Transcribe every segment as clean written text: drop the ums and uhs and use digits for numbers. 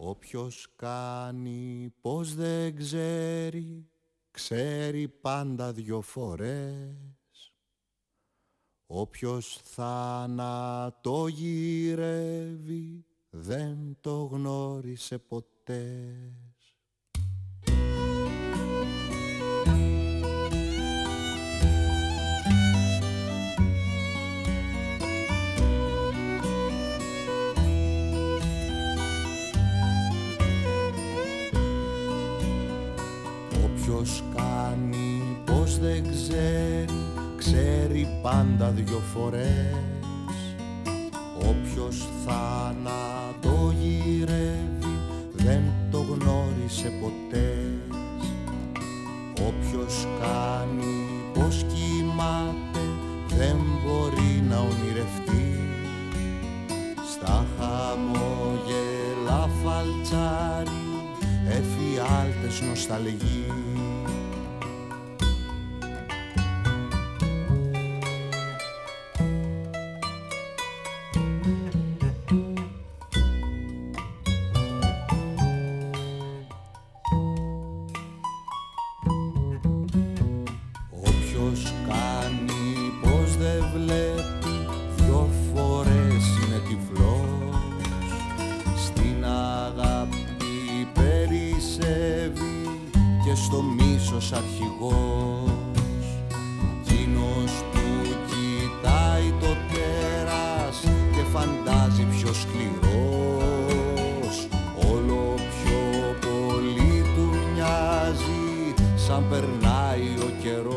Όποιος κάνει πως δεν ξέρει, ξέρει πάντα 2 φορές. Όποιος θάνατο γυρεύει, δεν το γνώρισε ποτέ. Όποιος κάνει πως δεν ξέρει, ξέρει πάντα 2 φορές. Όποιος θάνατο γυρεύει, δεν το γνώρισε ποτέ. Όποιος κάνει πως κοιμάται, δεν μπορεί να ονειρευτεί. Στα χαμόγελα φαλτσάρι, εφιάλτες νοσταλγεί. Όποιος κάνει πως δεν βλέπει, 2 φορές είναι τυφλός. Στην αγάπη περισσεύει και στο μίσος αρχηγός. Κείνος που κοιτάει το τέρας και φαντάζει πιο σκληρός. Όλο πιο πολύ του μοιάζει σαν περνάει ο καιρός.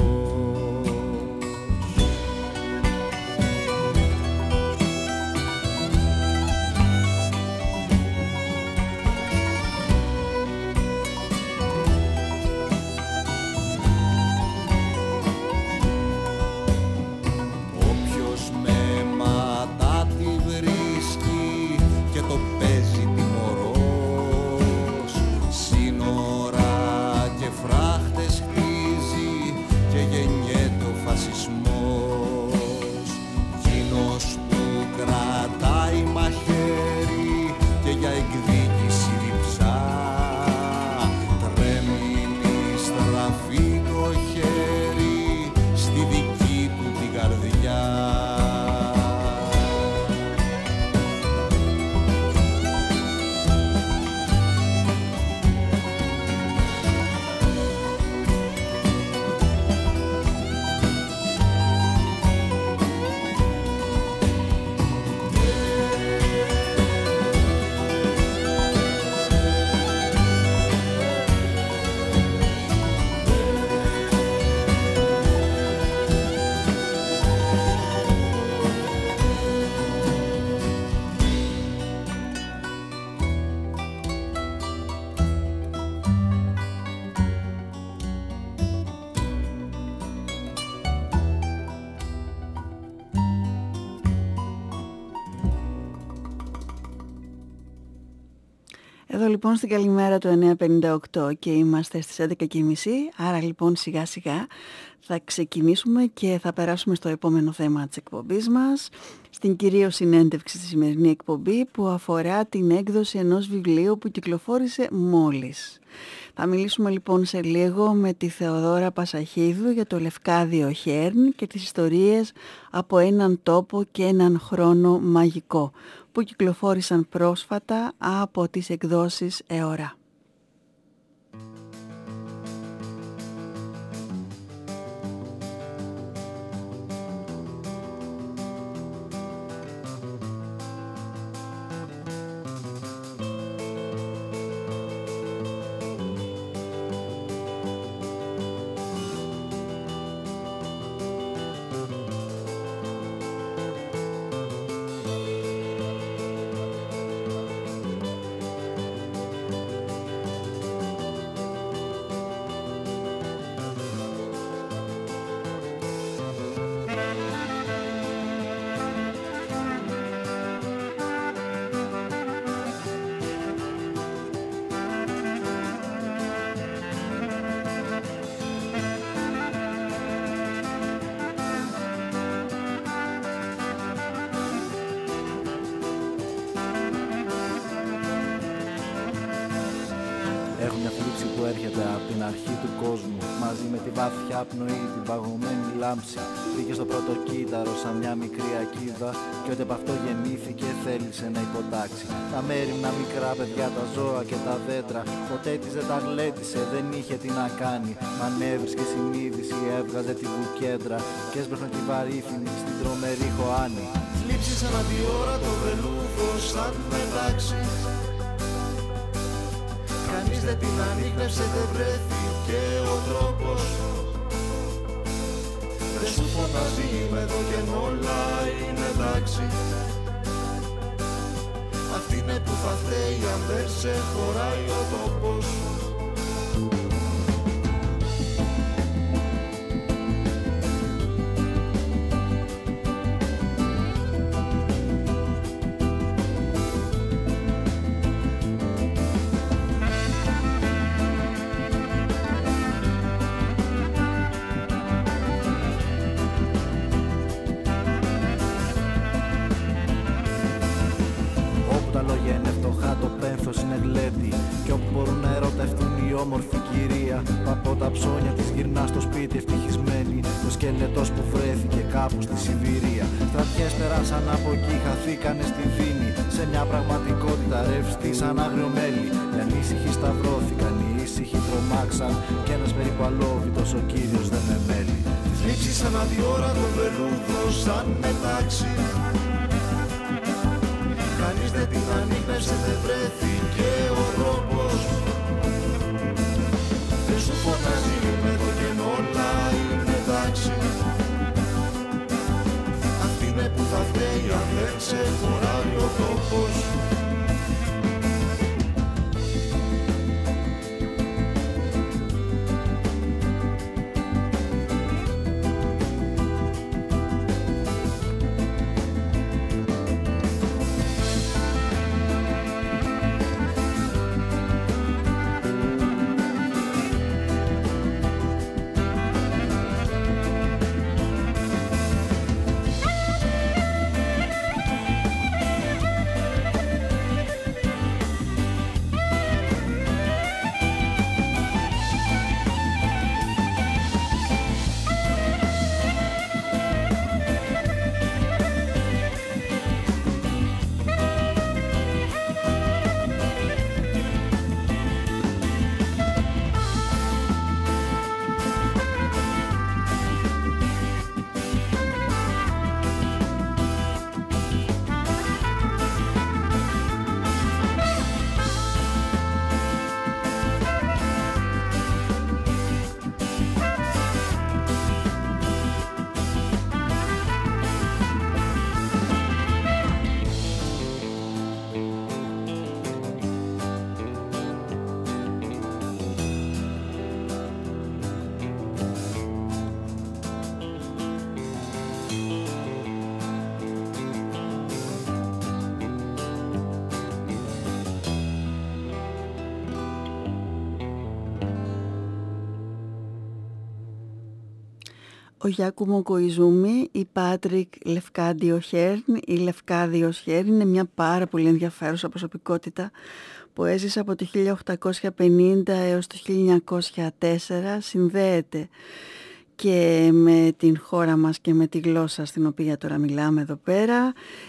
Εδώ λοιπόν στην καλημέρα του 9.58 και είμαστε στις 11.30, άρα λοιπόν σιγά σιγά θα ξεκινήσουμε και θα περάσουμε στο επόμενο θέμα της εκπομπής μας, στην κυρίως συνέντευξη στη σημερινή εκπομπή που αφορά την έκδοση ενός βιβλίου που κυκλοφόρησε μόλις. Θα μιλήσουμε λοιπόν σε λίγο με τη Θεοδόρα Πασαχίδου για το Λευκάδιο Χέρν και τις ιστορίες από έναν τόπο και έναν χρόνο μαγικό που κυκλοφόρησαν πρόσφατα από τις εκδόσεις ΕΟΡΑ. Έχω μια θλίψη που έρχεται από την αρχή του κόσμου, μαζί με τη βαθιά πνοή, την παγωμένη λάμψη. Μπήκε στο πρώτο κύτταρο σαν μια μικρή ακίδα, και ό,τι από αυτό γεννήθηκε θέλησε να υποτάξει. Τα μέριμνα μικρά παιδιά, τα ζώα και τα δέντρα, ποτέ της δεν τα γλέντισε, δεν είχε τι να κάνει. Μα έβρισκε συνείδηση, έβγαζε τη βουκέντρα και έσπρωχνε τη βαρύθινη στην τρομερή χωάνη. Θλίψεις ανά τη ώρα το βελούδο σαν μετάξι. Κανείς δεν την ανίχνευσε, δεν βρέθηκε ο τρόπος. Δεν σου φωνάζει είμαι εδώ και όλα είναι εντάξει. Αυτή είναι που θα φταίει αν δεν σε χωράει ο τόπος. Όμορφη κυρία που από τα ψώνια της γυρνά στο σπίτι ευτυχισμένη. Το σκελετός που βρέθηκε κάπου στη Σιβηρία. Στρατιές περάσαν από εκεί, χαθήκανε στη Δίνη. Σε μια πραγματικότητα ρευστή σαν άγριο μέλι. Οι ανήσυχοι σταυρώθηκαν, οι ήσυχοι τρομάξαν. Κι ένας περίπου αλόβητος ο κύριος δεν με μέλει. Θλίψεις ανά τη ώρα το βελούδο σαν μετάξι. Κανείς δεν την ανίχνευσε, δεν βρέθηκε ο τρόπος. Δεν σου φωνάζει είμαι εδώ και όλα είναι εντάξει. Αυτή είναι που θα φταίει αν δεν σε χωράει ο τόπος. Ο Γιάκουμο Κοϊζούμι, η Πάτρικ Λευκάντιο Χέρν. Η Λευκάδιος Χέρν είναι μια πάρα πολύ ενδιαφέρουσα προσωπικότητα που έζησε από το 1850 έως το 1904. Συνδέεται και με την χώρα μας και με τη γλώσσα στην οποία τώρα μιλάμε εδώ πέρα.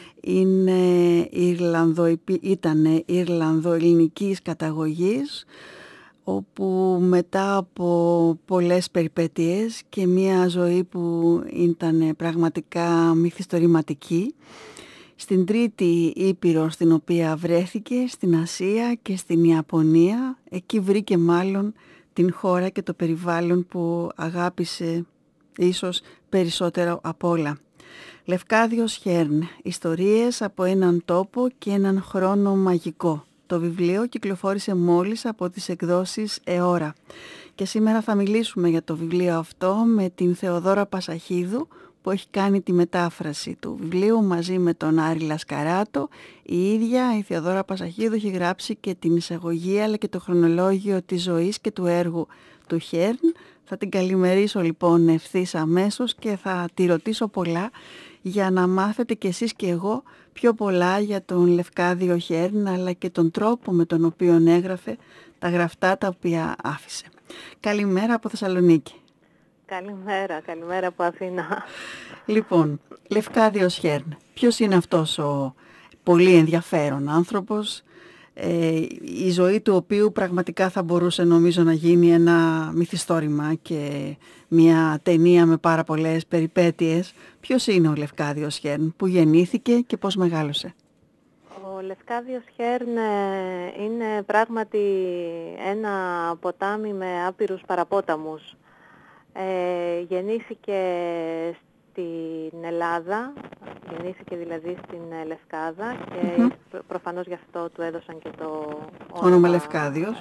Ήταν Ιρλανδο-ελληνικής καταγωγής, όπου μετά από πολλές περιπέτειες και μια ζωή που ήταν πραγματικά μυθιστορηματική, στην τρίτη ήπειρο στην οποία βρέθηκε, στην Ασία και στην Ιαπωνία, εκεί βρήκε μάλλον την χώρα και το περιβάλλον που αγάπησε ίσως περισσότερο απ' όλα. Λευκάδιος Χέρν, ιστορίες από έναν τόπο και έναν χρόνο μαγικό. Το βιβλίο κυκλοφόρησε μόλις από τις εκδόσεις ΕΟΡΑ και σήμερα θα μιλήσουμε για το βιβλίο αυτό με την Θεοδόρα Πασαχίδου που έχει κάνει τη μετάφραση του βιβλίου μαζί με τον Άρη Λασκαράτο. Η ίδια η Θεοδόρα Πασαχίδου έχει γράψει και την εισαγωγή αλλά και το χρονολόγιο της ζωής και του έργου του Χέρν. Θα την καλημερίσω λοιπόν ευθύς αμέσως και θα τη ρωτήσω πολλά για να μάθετε κι εσείς και εγώ πιο πολλά για τον Λευκάδιο Χέρν, αλλά και τον τρόπο με τον οποίο έγραφε τα γραφτά τα οποία άφησε. Καλημέρα από Θεσσαλονίκη. Καλημέρα από Αθήνα. Λοιπόν, Λευκάδιος Χέρν, ποιος είναι αυτός ο πολύ ενδιαφέρον άνθρωπος, η ζωή του οποίου πραγματικά θα μπορούσε νομίζω να γίνει ένα μυθιστόρημα και μια ταινία με πάρα πολλές περιπέτειες. Ποιος είναι ο Λευκάδιος Χέρν, που γεννήθηκε και πώς μεγάλωσε? Ο Λευκάδιος Χέρν είναι πράγματι ένα ποτάμι με άπειρους παραπόταμους. Γεννήθηκε στην Ελλάδα, γεννήθηκε δηλαδή στην Λευκάδα και προφανώς γι' αυτό του έδωσαν και το όνομα Λευκάδιος.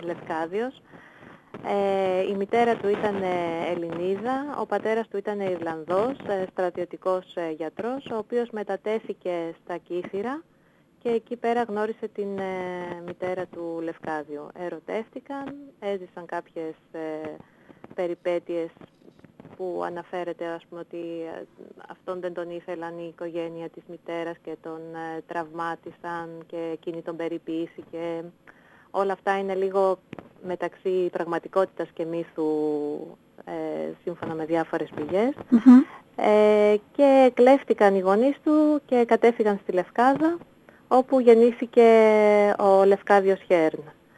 Η μητέρα του ήταν Ελληνίδα, ο πατέρας του ήταν Ιρλανδός, στρατιωτικός γιατρός, ο οποίος μετατέθηκε στα Κύθυρα και εκεί πέρα γνώρισε την μητέρα του Λευκάδιου. Ερωτεύτηκαν, έζησαν κάποιες περιπέτειες που αναφέρεται, ας πούμε, ότι αυτόν δεν τον ήθελαν η οικογένεια της μητέρας και τον τραυμάτισαν και εκείνη τον περιποίησε και όλα αυτά είναι λίγο μεταξύ πραγματικότητας και μύθου, σύμφωνα με διάφορες πηγές. Και κλέφτηκαν οι γονείς του και κατέφυγαν στη Λευκάδα, όπου γεννήθηκε ο Λευκάδιος Χέρν.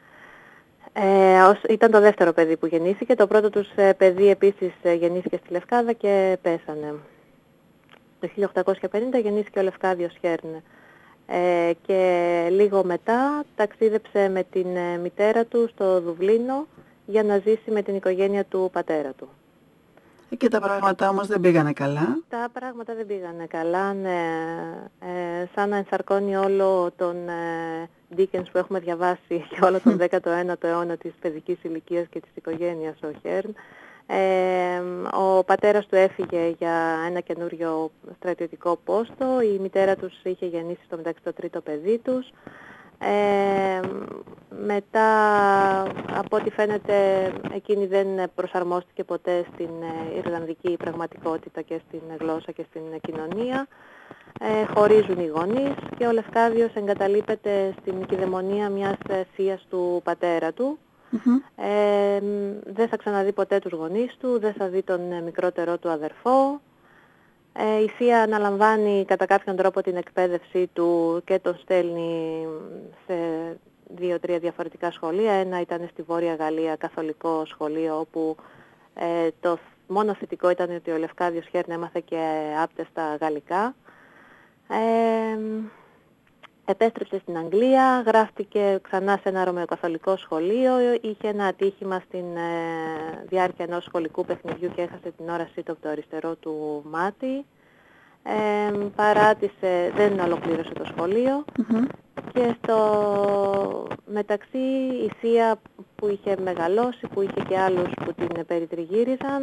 Ήταν το δεύτερο παιδί που γεννήθηκε. Το πρώτο τους παιδί επίσης γεννήθηκε στη Λευκάδα και πέσανε. Το 1850 γεννήθηκε ο Λευκάδιος Χέρν. Και λίγο μετά ταξίδεψε με την μητέρα του στο Δουβλίνο για να ζήσει με την οικογένεια του πατέρα του. Και τα πράγματα όμως δεν πήγανε καλά. Τα πράγματα δεν πήγανε καλά, ναι. Σαν να ενσαρκώνει όλο τον Dickens που έχουμε διαβάσει και όλο τον 19ο αιώνα της παιδικής ηλικίας και της οικογένειας ο Χέρν. Ο πατέρας του έφυγε για ένα καινούριο στρατιωτικό πόστο, η μητέρα τους είχε γεννήσει στο μεταξύ το τρίτο παιδί τους. Μετά, από ό,τι φαίνεται, εκείνη δεν προσαρμόστηκε ποτέ στην Ιρλανδική πραγματικότητα και στην γλώσσα και στην κοινωνία. Χωρίζουν οι γονείς και ο Λευκάδιος εγκαταλείπεται στην κυδαιμονία μιας θείας του πατέρα του. Δεν θα ξαναδεί ποτέ τους γονείς του, δεν θα δει τον μικρότερό του αδερφό. Η θεία αναλαμβάνει κατά κάποιον τρόπο την εκπαίδευσή του και τον στέλνει σε 2-3 διαφορετικά σχολεία. Ένα ήταν στη Βόρεια Γαλλία, καθολικό σχολείο, όπου το μόνο θετικό ήταν ότι ο Λευκάδιος Χέρν έμαθε και άπτεστα γαλλικά. Επέστρεψε στην Αγγλία, γράφτηκε ξανά σε ένα ρωμαιοκαθολικό σχολείο, είχε ένα ατύχημα στην διάρκεια ενός σχολικού παιχνιδιού και έχασε την όρασή του από το αριστερό του μάτι. Παράτησε, δεν ολοκλήρωσε το σχολείο και στο μεταξύ η θεία που είχε μεγαλώσει, που είχε και άλλους που την περιτριγύριζαν,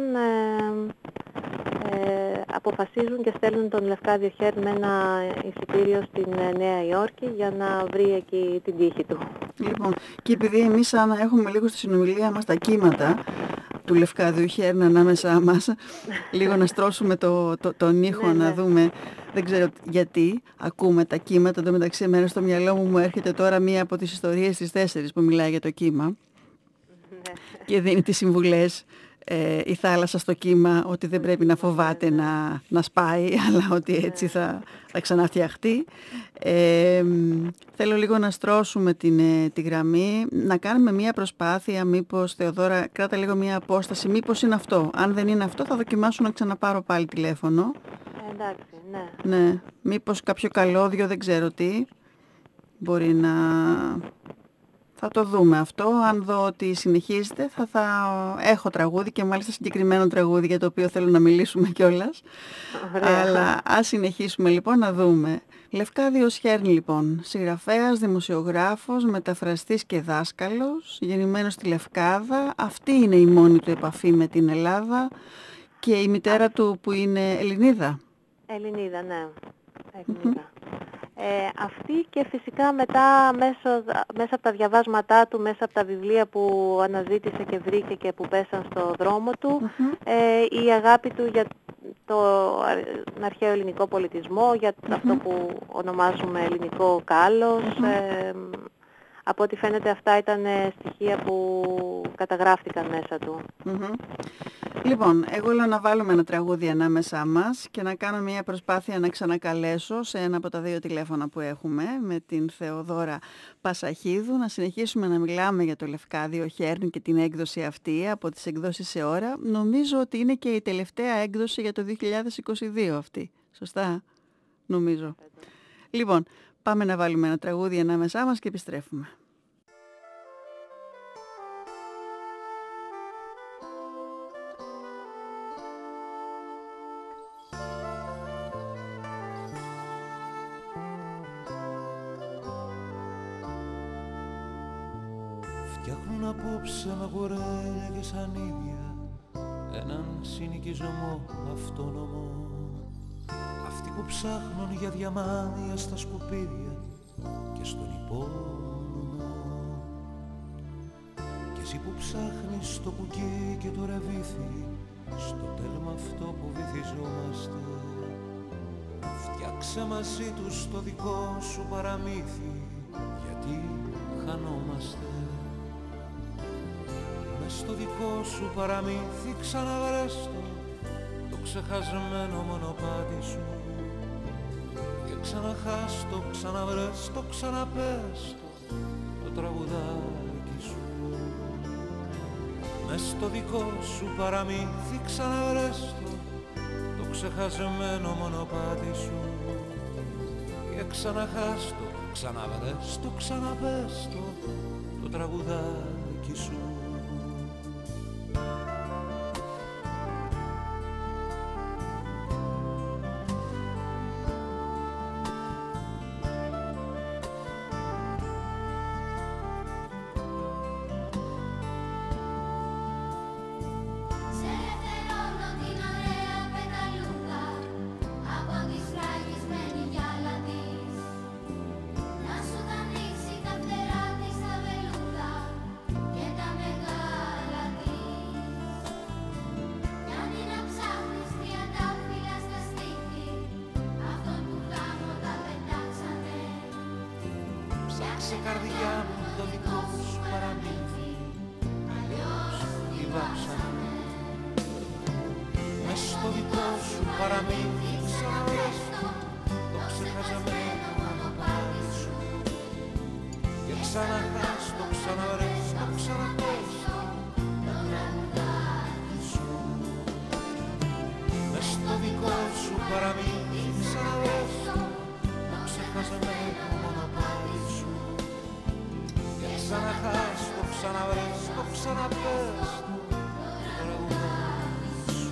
αποφασίζουν και στέλνουν τον Λευκάδιο Χέρν με ένα εισιτήριο στην Νέα Υόρκη για να βρει εκεί την τύχη του. Λοιπόν, και επειδή εμείς έχουμε λίγο στη συνομιλία μας τα κύματα του Λευκάδιου Χέρν ανάμεσά μας, λίγο να στρώσουμε τον ήχο, να δούμε, δεν ξέρω γιατί ακούμε τα κύματα. Εν τω μεταξύ, εμένα στο μυαλό μου έρχεται τώρα μία από τις ιστορίες της 4 που μιλάει για το κύμα και δίνει τις συμβουλές η θάλασσα στο κύμα ότι δεν πρέπει να φοβάται να σπάει, αλλά ότι έτσι θα ξαναφτιαχτεί. Θέλω λίγο να στρώσουμε τη γραμμή, να κάνουμε μία προσπάθεια, μήπως, Θεοδώρα, κράτα λίγο μία απόσταση, μήπως είναι αυτό. Αν δεν είναι αυτό θα δοκιμάσω να ξαναπάρω πάλι τηλέφωνο. Εντάξει, ναι. Ναι, μήπως κάποιο καλώδιο, δεν ξέρω τι, μπορεί να... Θα το δούμε αυτό. Αν δω ότι συνεχίζεται, θα έχω τραγούδι και μάλιστα συγκεκριμένο τραγούδι για το οποίο θέλω να μιλήσουμε κιόλας. Αλλά ας συνεχίσουμε λοιπόν να δούμε. Λευκάδιος Χέρν λοιπόν, συγγραφέας, δημοσιογράφος, μεταφραστής και δάσκαλος, γεννημένος στη Λευκάδα. Αυτή είναι η μόνη του επαφή με την Ελλάδα και η μητέρα του που είναι Ελληνίδα. Ελληνίδα, ναι. Ελληνίδα. Αυτή και φυσικά μετά μέσα από τα διαβάσματά του, μέσα από τα βιβλία που αναζήτησε και βρήκε και που πέσαν στο δρόμο του, η αγάπη του για τον αρχαίο ελληνικό πολιτισμό, για αυτό που ονομάζουμε ελληνικό κάλος. Από ό,τι φαίνεται αυτά ήταν στοιχεία που καταγράφτηκαν μέσα του. Λοιπόν, εγώ λέω να βάλουμε ένα τραγούδι ανάμεσά μας και να κάνω μια προσπάθεια να ξανακαλέσω σε ένα από τα 2 τηλέφωνα που έχουμε με την Θεοδώρα Πασαχίδου, να συνεχίσουμε να μιλάμε για το Λευκάδιο Χέρν και την έκδοση αυτή από τις εκδόσεις σε ώρα. Νομίζω ότι είναι και η τελευταία έκδοση για το 2022 αυτή. Σωστά? Νομίζω. Λοιπόν, πάμε να βάλουμε ένα τραγούδι ανάμεσά μας και επιστρέφουμε. Φτιάχνουν απόψε με κουρέλια και σανίδια έναν συνοικισμό αυτόνομο. Αυτοί που ψάχνουν για διαμάντια στα σκουπίδια και στον υπόνομο. Και εσύ που ψάχνεις το κουκί και το ρεβίθι στο τέλμα αυτό που βυθιζόμαστε, φτιάξε μαζί τους το δικό σου παραμύθι, γιατί χανόμαστε. Μες στο δικό σου παραμύθι ξαναβρες το ξεχασμένο μονοπάτι σου, και ξαναχάς το, ξαναβρες το, ξαναπες το τραγουδάκι σου. Μες στο δικό σου παραμύθι ξαναβρες το ξεχασμένο μονοπάτι σου, και ξαναχάς το, ξαναβρες το, ξαναπες το τραγουδάκι σου. Φτιάξε καρδιά μου το δικό σου παραμύθι, αλλιώς τη βάψαμε. Μες στο δικό σου παραμύθι ξαναβρες το ξεχασμένο μονοπάτι σου, και ξαναχάς το, ξαναβρες το, ξαναπες το τραγουδάκι σου. Μες στο δικό σου παραμύθι ξαναβρες το ξεχασμένο μονοπάτι σου, και ξαναχάς το, ξαναβρες το, ξαναπες το τραγουδάκι σου.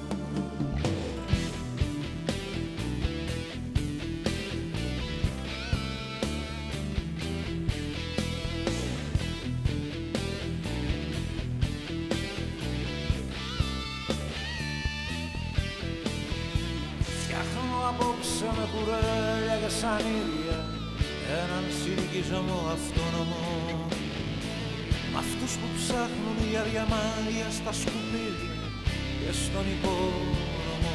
Φτιάχνω απόψε με κουρέλια και σανίδια έναν συνοικισμό αυτόνομο, μ' αυτούς που ψάχνουν για διαμάντια στα σκουπίδια και στον υπόνομο.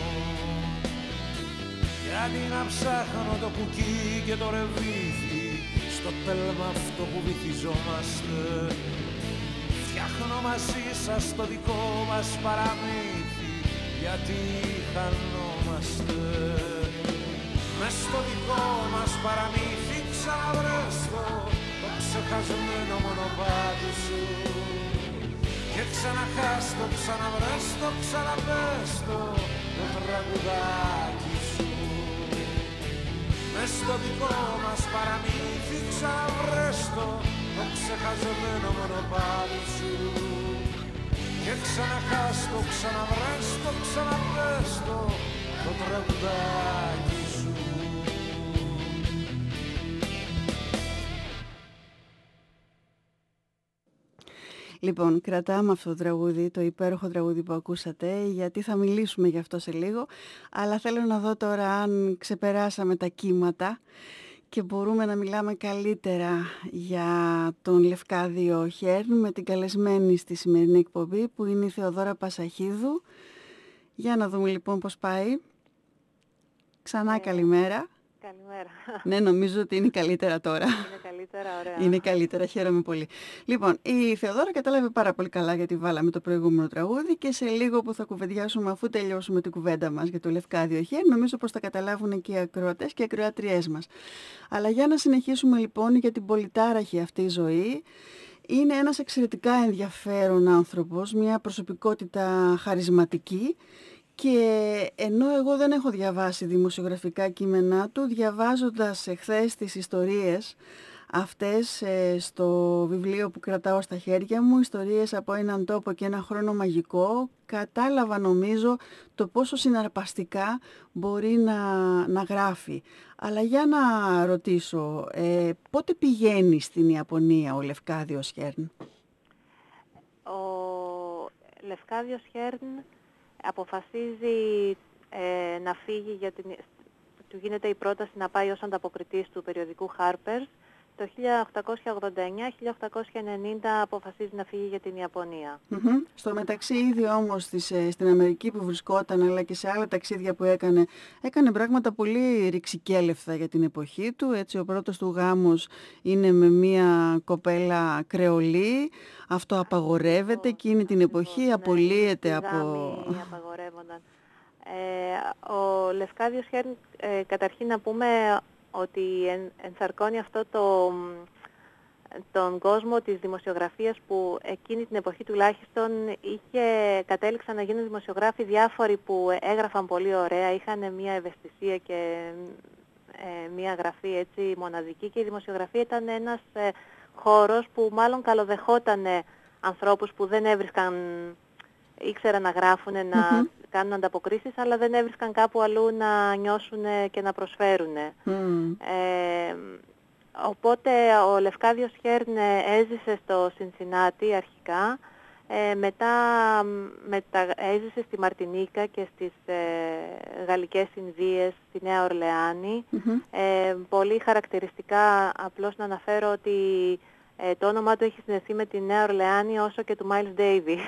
Γιατί να ψάχνω το κουκί και το ρεβίθι στο τέλμα αυτό που βυθιζόμαστε, φτιάχνω μαζί σας το δικό μας παραμύθι, γιατί χανόμαστε. Μες στο δικό μας παραμύθι ξαναβρες το ξεχασμένο μονοπάτι σου, και ξαναχάς το, ξαναβρες το, ξαναπες το τραγουδάκι σου. Μες στο δικό μας παραμύθι ξαναβρες το ξεχασμένο μονοπάτι σου, και ξαναχάς το, ξαναβρες το, ξαναπες το τραγουδάκι σου. Λοιπόν, κρατάμε αυτό το τραγούδι, το υπέροχο τραγούδι που ακούσατε, γιατί θα μιλήσουμε γι' αυτό σε λίγο, αλλά θέλω να δω τώρα αν ξεπεράσαμε τα κύματα και μπορούμε να μιλάμε καλύτερα για τον Λευκάδιο Χέρν με την καλεσμένη στη σημερινή εκπομπή, που είναι η Θεοδώρα Πασαχίδου, Για να δούμε λοιπόν πώς πάει. Ξανά καλημέρα. Καλημέρα. Ναι, νομίζω ότι είναι καλύτερα τώρα. Είναι καλύτερα, ωραία. Είναι καλύτερα, χαίρομαι πολύ. Λοιπόν, η Θεοδόρα κατάλαβε πάρα πολύ καλά γιατί βάλαμε το προηγούμενο τραγούδι και σε λίγο που θα κουβεντιάσουμε αφού τελειώσουμε την κουβέντα μας για το Λευκάδιο Χέρν, νομίζω πως θα καταλάβουν και οι ακροατές και οι ακροατριές μας. Αλλά για να συνεχίσουμε λοιπόν για την πολυτάραχη αυτή ζωή, είναι ένας εξαιρετικά ενδιαφέρον άνθρωπος, μια προσωπικότητα χαρισματική. Και ενώ εγώ δεν έχω διαβάσει δημοσιογραφικά κείμενά του, διαβάζοντας εχθές τις ιστορίες αυτές στο βιβλίο που κρατάω στα χέρια μου, ιστορίες από έναν τόπο και ένα χρόνο μαγικό, κατάλαβα νομίζω το πόσο συναρπαστικά μπορεί να γράφει. Αλλά για να ρωτήσω, πότε πηγαίνει στην Ιαπωνία ο Λευκάδιος Χέρν? Ο Λευκάδιος Χέρν αποφασίζει να φύγει του γίνεται η πρόταση να πάει ως ανταποκριτής του περιοδικού Harper's. Το 1889-1890 αποφασίζει να φύγει για την Ιαπωνία. Στο μεταξύ ήδη όμως στην Αμερική που βρισκόταν αλλά και σε άλλα ταξίδια που έκανε πράγματα πολύ ρηξικέλευθα για την εποχή του. Έτσι ο πρώτος του γάμος είναι με μια κοπέλα κρεολή. Αυτό απαγορεύεται εκείνη την εποχή, απολύεται από... απαγορεύονταν. Ο Λευκάδιος Χέρν, καταρχήν να πούμε ότι ενθαρρύνει αυτό τον κόσμο της δημοσιογραφίας που εκείνη την εποχή τουλάχιστον κατέληξαν να γίνουν δημοσιογράφοι διάφοροι που έγραφαν πολύ ωραία, είχαν μια ευαισθησία και μια γραφή έτσι μοναδική, και η δημοσιογραφία ήταν ένας χώρος που μάλλον καλοδεχόταν ανθρώπους που δεν ήξεραν να γράφουν, να κάνουν ανταποκρίσεις, αλλά δεν έβρισκαν κάπου αλλού να νιώσουν και να προσφέρουν. Οπότε ο Λευκάδιος Χέρν έζησε στο Σινσινάτι αρχικά, μετά έζησε στη Μαρτινίκα και στις Γαλλικές Ινδίες, στη Νέα Ορλεάνη. Πολύ χαρακτηριστικά, απλώς να αναφέρω ότι το όνομά του έχει συνδεθεί με τη Νέα Ορλεάνη όσο και του Miles Davis.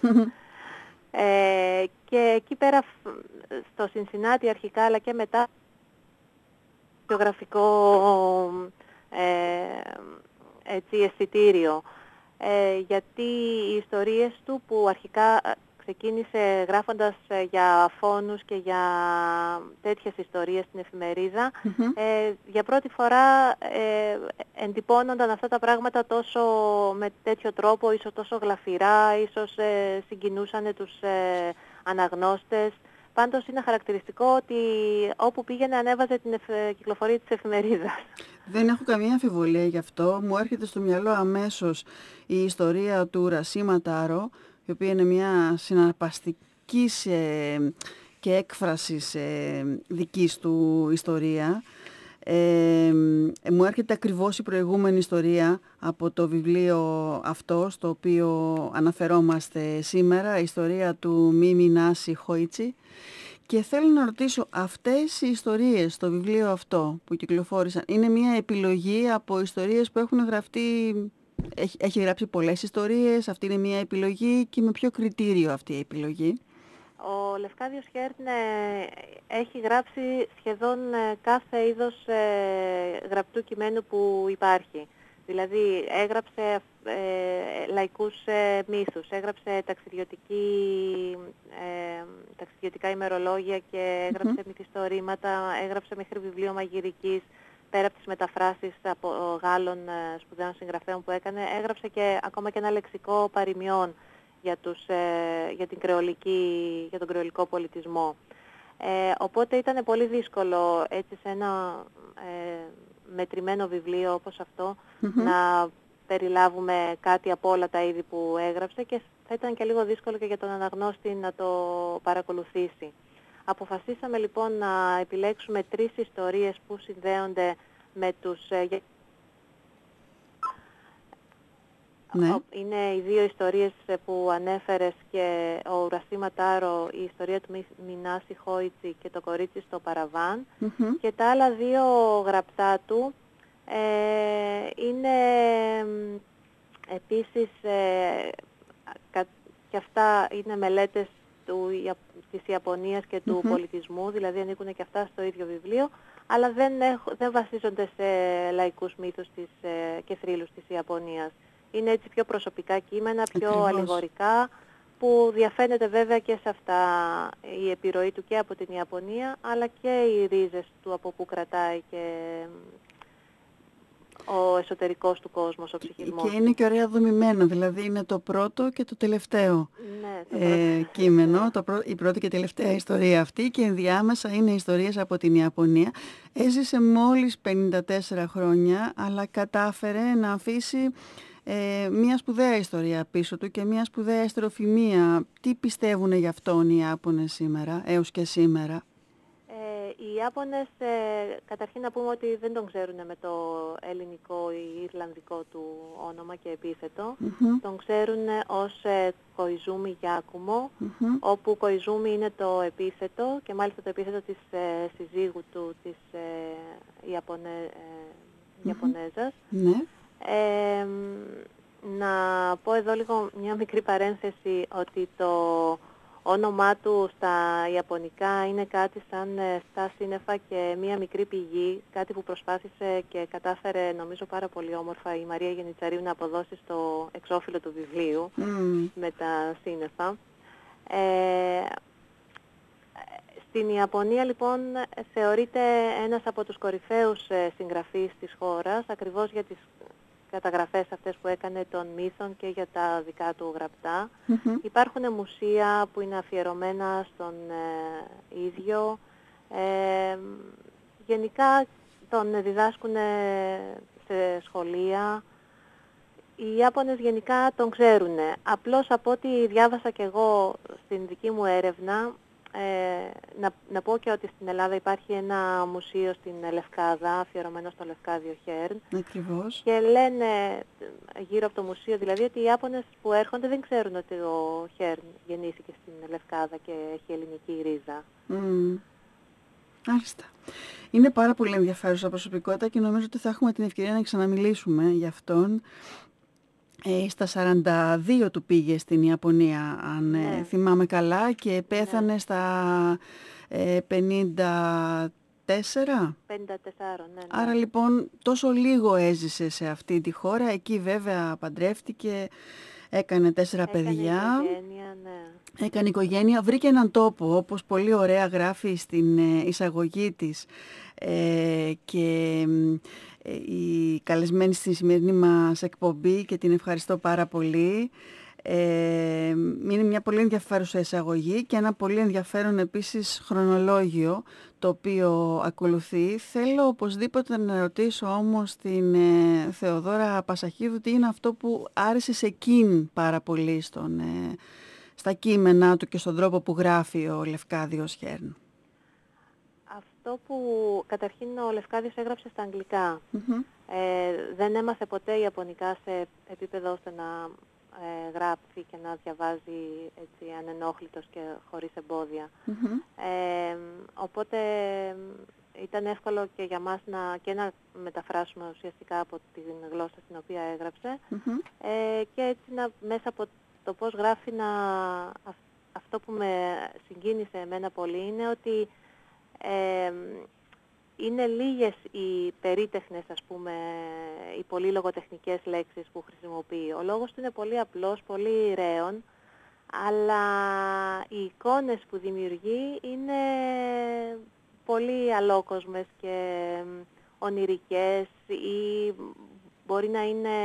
Και εκεί πέρα στο Σινσινάτι αρχικά, αλλά και μετά βιογραφικό αισθητήριο, γιατί οι ιστορίες του που αρχικά ξεκίνησε γράφοντας για φόνους και για τέτοιες ιστορίες στην εφημερίδα, για πρώτη φορά εντυπώνονταν αυτά τα πράγματα τόσο με τέτοιο τρόπο, ίσως τόσο γλαφυρά, ίσως συγκινούσαν τους αναγνώστες. Πάντως είναι χαρακτηριστικό ότι όπου πήγαινε ανέβαζε την κυκλοφορία της εφημερίδας. Δεν έχω καμία αμφιβολία γι' αυτό. Μου έρχεται στο μυαλό αμέσως η ιστορία του Ουρασίμα Τάρο, η οποία είναι μια συναρπαστική και έκφρασης δικής του ιστορία. Μου έρχεται ακριβώς η προηγούμενη ιστορία από το βιβλίο αυτό, στο οποίο αναφερόμαστε σήμερα, η ιστορία του Μίμι Νάση Χόιτσι. Και θέλω να ρωτήσω, αυτές οι ιστορίες στο βιβλίο αυτό που κυκλοφόρησαν, είναι μια επιλογή από ιστορίες που έχουν γραφτεί, έχει γράψει πολλές ιστορίες, αυτή είναι μια επιλογή, και με ποιο κριτήριο αυτή η επιλογή? Ο Λευκάδιος Χέρν έχει γράψει σχεδόν κάθε είδος γραπτού κειμένου που υπάρχει. Δηλαδή έγραψε λαϊκούς μύθους, έγραψε ταξιδιωτικά ημερολόγια και έγραψε μυθιστορήματα, έγραψε μέχρι βιβλίο μαγειρικής, πέρα από τις μεταφράσεις από Γάλλων σπουδαίων συγγραφέων που έκανε, έγραψε και ακόμα και ένα λεξικό παροιμιών για τον κρεολικό πολιτισμό. Οπότε ήταν πολύ δύσκολο έτσι σε ένα μετρημένο βιβλίο όπως αυτό να περιλάβουμε κάτι από όλα τα είδη που έγραψε, και θα ήταν και λίγο δύσκολο και για τον αναγνώστη να το παρακολουθήσει. Αποφασίσαμε λοιπόν να επιλέξουμε 3 ιστορίες που συνδέονται με τους... Ναι. Είναι οι 2 ιστορίες που ανέφερες και ο Ουρασίμα Τάρο, η ιστορία του Μινάση Χόιτσι και το κορίτσι στο παραβάν. Και τα άλλα 2 γραπτά του είναι επίσης και αυτά είναι μελέτες της Ιαπωνίας και του πολιτισμού, δηλαδή ανήκουν και αυτά στο ίδιο βιβλίο, αλλά δεν βασίζονται σε λαϊκούς μύθους και θρύλους της Ιαπωνίας. Είναι έτσι πιο προσωπικά κείμενα, πιο αλληγορικά, που διαφαίνεται βέβαια και σε αυτά η επιρροή του και από την Ιαπωνία, αλλά και οι ρίζες του από που κρατάει και ο εσωτερικός του κόσμος, ο ψυχισμός. Και είναι και ωραία δομημένο, δηλαδή είναι το πρώτο και το τελευταίο κείμενο, η πρώτη και τελευταία ιστορία αυτή, και ενδιάμεσα είναι ιστορίες από την Ιαπωνία. Έζησε μόλις 54 χρόνια, αλλά κατάφερε να αφήσει μια σπουδαία ιστορία πίσω του και μια σπουδαία ιστεροφημία. Τι πιστεύουν γι' αυτόν οι Ιάπωνες σήμερα, έως και σήμερα? Οι Ιάπωνες, καταρχήν να πούμε ότι δεν τον ξέρουν με το ελληνικό ή ιρλανδικό του όνομα και επίθετο. Τον ξέρουν ως Κοϊζούμι Γιάκουμο, όπου Κοϊζούμι είναι το επίθετο και μάλιστα το επίθετο της συζύγου του, της Ιαπωνέζας. Να πω εδώ λίγο μια μικρή παρένθεση ότι το όνομά του στα Ιαπωνικά είναι κάτι σαν στα σύννεφα και μία μικρή πηγή, κάτι που προσπάθησε και κατάφερε νομίζω πάρα πολύ όμορφα η Μαρία Γενιτσαρίου να αποδώσει στο εξώφυλλο του βιβλίου με τα σύννεφα. Στην Ιαπωνία λοιπόν θεωρείται ένας από τους κορυφαίους συγγραφείς της χώρας, ακριβώς για τις καταγραφές αυτές που έκανε των μύθων και για τα δικά του γραπτά. Υπάρχουν μουσεία που είναι αφιερωμένα στον ίδιο. Γενικά τον διδάσκουν σε σχολεία. Οι Ιάπωνες γενικά τον ξέρουν. Απλώς από ό,τι διάβασα και εγώ στην δική μου έρευνα, να πω και ότι στην Ελλάδα υπάρχει ένα μουσείο στην Λευκάδα, αφιερωμένο στο Λευκάδιο Χέρν. Ακριβώς. Και λένε γύρω από το μουσείο, δηλαδή, ότι οι Ιάπωνες που έρχονται δεν ξέρουν ότι ο Χέρν γεννήθηκε στην Λευκάδα και έχει ελληνική ρίζα. Μάλιστα. Είναι πάρα πολύ ενδιαφέρουσα προσωπικότητα και νομίζω ότι θα έχουμε την ευκαιρία να ξαναμιλήσουμε γι' αυτόν. Στα 42 του πήγε στην Ιαπωνία, αν θυμάμαι καλά, και πέθανε στα 54. 54, Άρα λοιπόν τόσο λίγο έζησε σε αυτή τη χώρα. Εκεί βέβαια παντρεύτηκε, έκανε 4 παιδιά. Έκανε οικογένεια, βρήκε έναν τόπο, όπως πολύ ωραία γράφει στην εισαγωγή της και η καλεσμένη στη σημερινή μας εκπομπή, και την ευχαριστώ πάρα πολύ. Είναι μια πολύ ενδιαφέρουσα εισαγωγή και ένα πολύ ενδιαφέρον επίσης χρονολόγιο το οποίο ακολουθεί. Θέλω οπωσδήποτε να ρωτήσω όμως την Θεοδόρα Πασαχίδου τι είναι αυτό που άρεσε σε εκείνη πάρα πολύ στα κείμενά του και στον τρόπο που γράφει ο Λευκάδιος Χέρν. Αυτό που καταρχήν ο Λευκάδιος έγραψε στα αγγλικά. Δεν έμαθε ποτέ ιαπωνικά σε επίπεδο ώστε να γράφει και να διαβάζει έτσι ανενόχλητος και χωρίς εμπόδια. Οπότε ήταν εύκολο και για μας να μεταφράσουμε ουσιαστικά από την γλώσσα στην οποία έγραψε και έτσι μέσα από το πώς γράφει αυτό που με συγκίνησε εμένα πολύ είναι ότι είναι λίγες οι περίτεχνες, ας πούμε, οι πολύ λογοτεχνικές λέξεις που χρησιμοποιεί. Ο λόγος του είναι πολύ απλός, πολύ ρέων, αλλά οι εικόνες που δημιουργεί είναι πολύ αλόκοσμες και ονειρικές ή μπορεί να είναι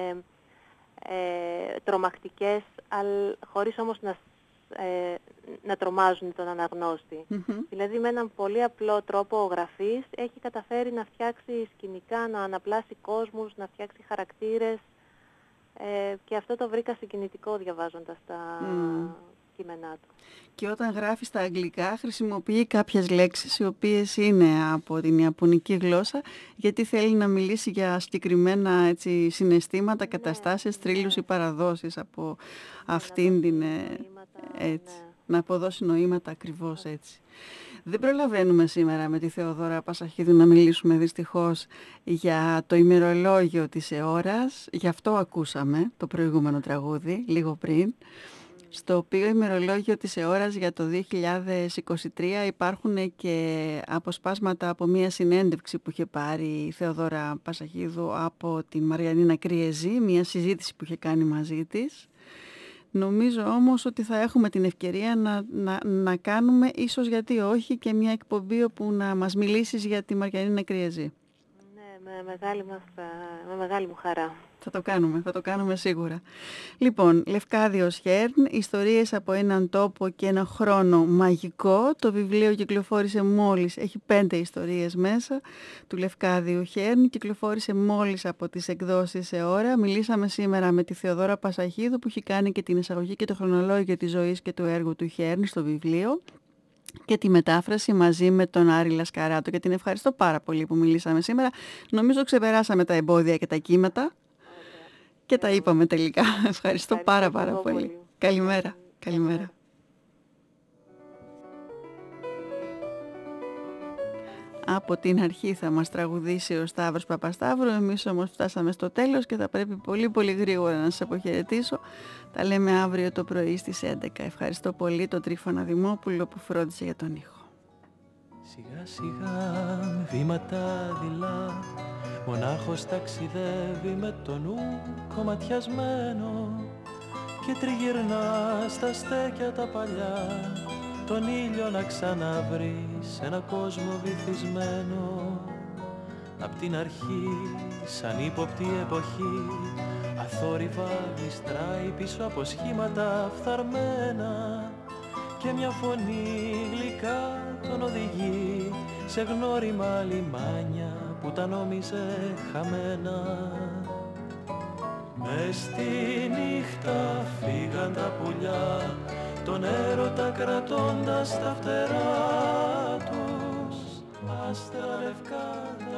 τρομακτικές, χωρίς όμως να τρομάζουν τον αναγνώστη. Δηλαδή με έναν πολύ απλό τρόπο γραφής έχει καταφέρει να φτιάξει σκηνικά, να αναπλάσει κόσμους, να φτιάξει χαρακτήρες και αυτό το βρήκα συγκινητικό διαβάζοντας τα κείμενά του. Και όταν γράφει στα αγγλικά χρησιμοποιεί κάποιες λέξεις οι οποίες είναι από την ιαπωνική γλώσσα, γιατί θέλει να μιλήσει για συγκεκριμένα έτσι, συναισθήματα, καταστάσεις, θρύλους ή παραδόσεις από αυτήν την... έτσι, να αποδώσει νοήματα ακριβώς έτσι. Δεν προλαβαίνουμε σήμερα με τη Θεοδόρα Πασαχίδου να μιλήσουμε δυστυχώς για το ημερολόγιο της αιώρας. Γι' αυτό ακούσαμε το προηγούμενο τραγούδι λίγο πριν. στο οποίο ημερολόγιο της ΕΟΡΑΣ για το 2023 υπάρχουν και αποσπάσματα από μια συνέντευξη που είχε πάρει η Θεοδώρα Πασαχίδου από την Μαριανίνα Κριεζή, μια συζήτηση που είχε κάνει μαζί της. Νομίζω όμως ότι θα έχουμε την ευκαιρία να κάνουμε, ίσως γιατί όχι, και μια εκπομπή όπου να μας μιλήσεις για τη Μαριανίνα Κριεζή. Ναι, με μεγάλη μου χαρά. Θα το κάνουμε σίγουρα. Λοιπόν, Λευκάδιος Χέρν, ιστορίες από έναν τόπο και ένα χρόνο μαγικό. Το βιβλίο κυκλοφόρησε μόλις, έχει 5 ιστορίες μέσα, του Λευκάδιου Χέρν. Κυκλοφόρησε μόλις από τις εκδόσεις ΕΟΡΑ. Μιλήσαμε σήμερα με τη Θεοδώρα Πασαχίδου που έχει κάνει και την εισαγωγή και το χρονολόγιο της ζωής και του έργου του Χέρν στο βιβλίο και τη μετάφραση μαζί με τον Άρη Λασκαράτο, και την ευχαριστώ πάρα πολύ που μιλήσαμε σήμερα. Νομίζω ξεπεράσαμε τα εμπόδια και τα κύματα και τα είπαμε τελικά. Ευχαριστώ πάρα πολύ. Καλημέρα. Από την αρχή θα μας τραγουδήσει ο Σταύρος Παπασταύρου, εμείς όμως φτάσαμε στο τέλος και θα πρέπει πολύ γρήγορα να σας αποχαιρετήσω. Τα λέμε αύριο το πρωί στις 11. Ευχαριστώ πολύ τον Τρίφωνα Δημόπουλο που φρόντισε για τον ήχο. Σιγά σιγά με βήματα δειλά, μονάχος ταξιδεύει με το νου κομματιασμένο και τριγυρνά στα στέκια τα παλιά, τον ήλιο να ξαναβρει σε ένα κόσμο βυθισμένο. Απ' την αρχή, σαν ύποπτη εποχή, αθόρυβα γλιστράει πίσω από σχήματα φθαρμένα και μια φωνή γλυκά τον οδηγεί σε γνώριμα λιμάνια που τα νόμιζε χαμένα. Μες στη νύχτα φύγαν τα πουλιά, τον έρωτα κρατώντας τα φτερά τους, άστρα λευκά